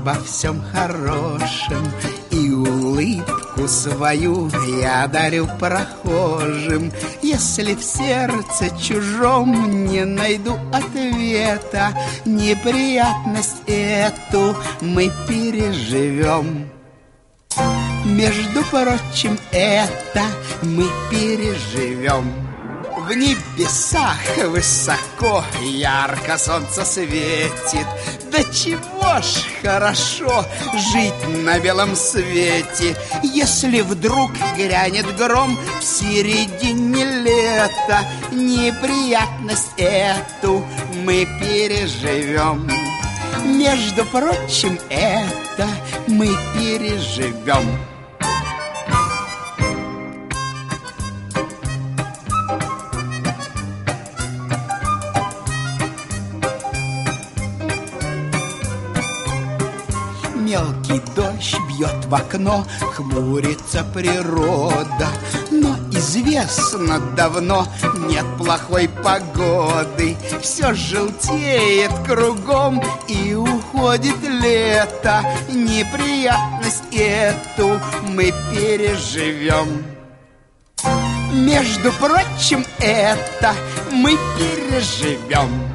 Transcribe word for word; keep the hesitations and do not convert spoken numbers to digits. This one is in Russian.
обо всем хорошем, и улыбку свою я дарю прохожим. Если в сердце чужом не найду ответа, неприятность эту мы переживем. Между прочим, это мы переживем. В небесах высоко ярко солнце светит. Да чего ж хорошо жить на белом свете. Если вдруг грянет гром в середине лета, неприятность эту мы переживем. Между прочим, это мы переживем. Мелкий дождь бьет в окно, хмурится природа. Но известно давно, нет плохой погоды. Все желтеет кругом и уходит лето. Неприятность эту мы переживем. Между прочим, это мы переживем.